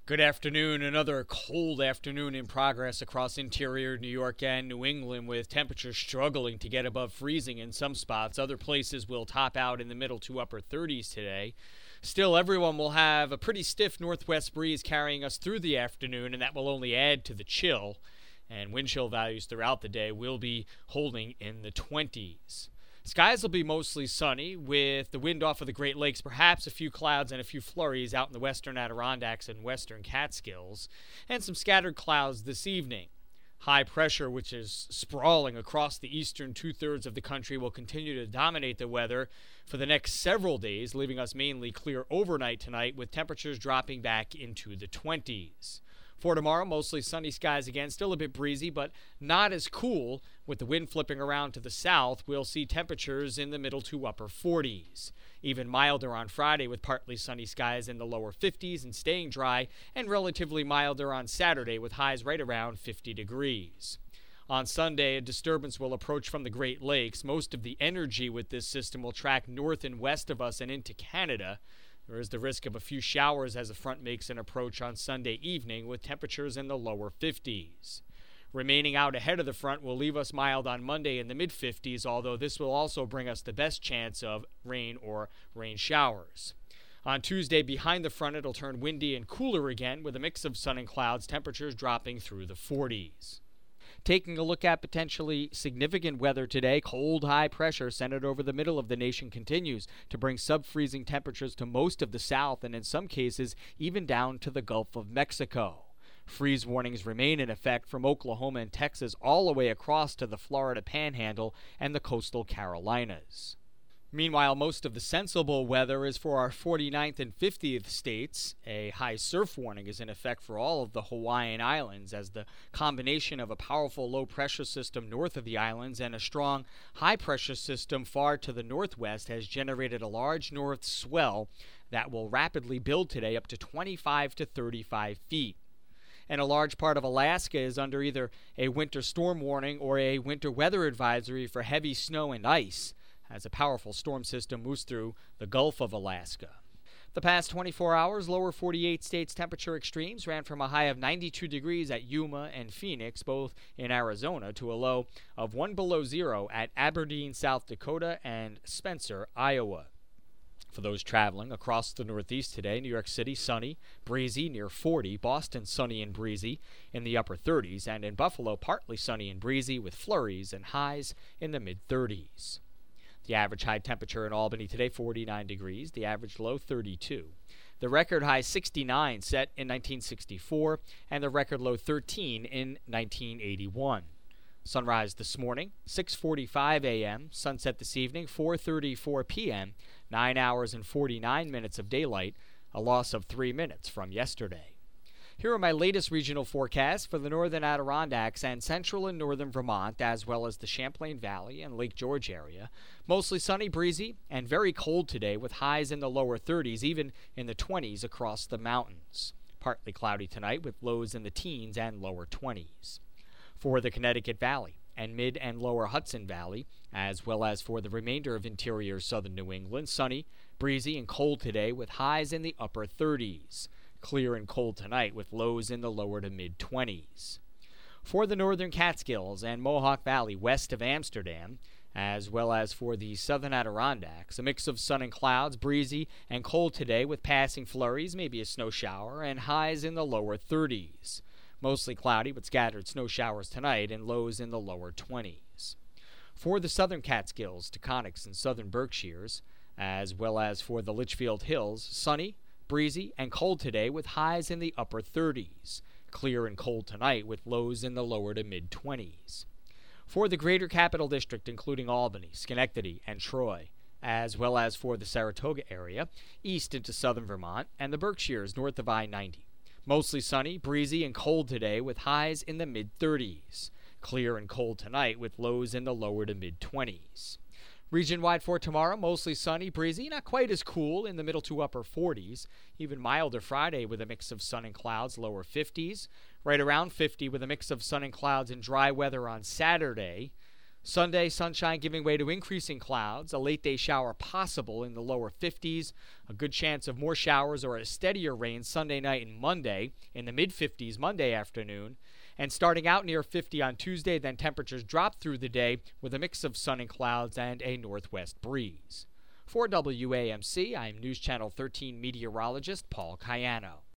Good afternoon. Another cold afternoon in progress across interior New York and New England, with temperatures struggling to get above freezing in some spots. Other places will top out in the middle to upper 30s today. Still, everyone will have a pretty stiff northwest breeze carrying us through the afternoon, and that will only add to the chill. And wind chill values throughout the day will be holding in the 20s. Skies will be mostly sunny, with the wind off of the Great Lakes, perhaps a few clouds and a few flurries out in the western Adirondacks and western Catskills, and some scattered clouds this evening. High pressure, which is sprawling across the eastern two-thirds of the country, will continue to dominate the weather for the next several days, leaving us mainly clear overnight tonight, with temperatures dropping back into the 20s. For tomorrow, mostly sunny skies again, still a bit breezy, but not as cool. With the wind flipping around to the south, we'll see temperatures in the middle to upper 40s. Even milder on Friday, with partly sunny skies in the lower 50s and staying dry, and relatively milder on Saturday with highs right around 50 degrees. On Sunday, a disturbance will approach from the Great Lakes. Most of the energy with this system will track north and west of us and into Canada. There is the risk of a few showers as the front makes an approach on Sunday evening, with temperatures in the lower 50s. Remaining out ahead of the front will leave us mild on Monday in the mid-50s, although this will also bring us the best chance of rain or rain showers. On Tuesday, behind the front, it'll turn windy and cooler again, with a mix of sun and clouds, temperatures dropping through the 40s. Taking a look at potentially significant weather today, cold high pressure centered over the middle of the nation continues to bring sub-freezing temperatures to most of the south, and in some cases even down to the Gulf of Mexico. Freeze warnings remain in effect from Oklahoma and Texas all the way across to the Florida Panhandle and the coastal Carolinas. Meanwhile, most of the sensible weather is for our 49th and 50th states. A high surf warning is in effect for all of the Hawaiian Islands, as the combination of a powerful low-pressure system north of the islands and a strong high-pressure system far to the northwest has generated a large north swell that will rapidly build today up to 25 to 35 feet. And a large part of Alaska is under either a winter storm warning or a winter weather advisory for heavy snow and ice, as a powerful storm system moves through the Gulf of Alaska. The past 24 hours, lower 48 states temperature extremes ran from a high of 92 degrees at Yuma and Phoenix, both in Arizona, to a low of 1 below zero at Aberdeen, South Dakota, and Spencer, Iowa. For those traveling across the Northeast today, New York City sunny, breezy near 40, Boston sunny and breezy in the upper 30s, and in Buffalo partly sunny and breezy with flurries and highs in the mid-30s. The average high temperature in Albany today, 49 degrees. The average low, 32. The record high, 69, set in 1964, and the record low, 13, in 1981. Sunrise this morning, 6:45 a.m. Sunset this evening, 4:34 p.m. 9 hours and 49 minutes of daylight, a loss of 3 minutes from yesterday. Here are my latest regional forecasts for the northern Adirondacks and central and northern Vermont, as well as the Champlain Valley and Lake George area. Mostly sunny, breezy, and very cold today, with highs in the lower 30s, even in the 20s across the mountains. Partly cloudy tonight, with lows in the teens and lower 20s. For the Connecticut Valley and mid and lower Hudson Valley, as well as for the remainder of interior southern New England, sunny, breezy, and cold today, with highs in the upper 30s. Clear and cold tonight, with lows in the lower to mid-20s. For the northern Catskills and Mohawk Valley west of Amsterdam, as well as for the southern Adirondacks, a mix of sun and clouds, breezy and cold today, with passing flurries, maybe a snow shower, and highs in the lower 30s. Mostly cloudy with scattered snow showers tonight and lows in the lower 20s. For the southern Catskills, Taconics, and southern Berkshires, as well as for the Litchfield Hills, sunny, breezy, and cold today, with highs in the upper 30s. Clear and cold tonight, with lows in the lower to mid-20s. For the greater Capital District, including Albany, Schenectady, and Troy, as well as for the Saratoga area, east into southern Vermont, and the Berkshires north of I-90. Mostly sunny, breezy, and cold today, with highs in the mid-30s. Clear and cold tonight, with lows in the lower to mid-20s. Region-wide for tomorrow, mostly sunny, breezy, not quite as cool in the middle to upper 40s. Even milder Friday with a mix of sun and clouds, lower 50s. Right around 50 with a mix of sun and clouds and dry weather on Saturday. Sunday, sunshine giving way to increasing clouds, a late-day shower possible in the lower 50s, a good chance of more showers or a steadier rain Sunday night and Monday, in the mid-50s Monday afternoon, and starting out near 50 on Tuesday, then temperatures drop through the day with a mix of sun and clouds and a northwest breeze. For WAMC, I'm News Channel 13 meteorologist Paul Cayano.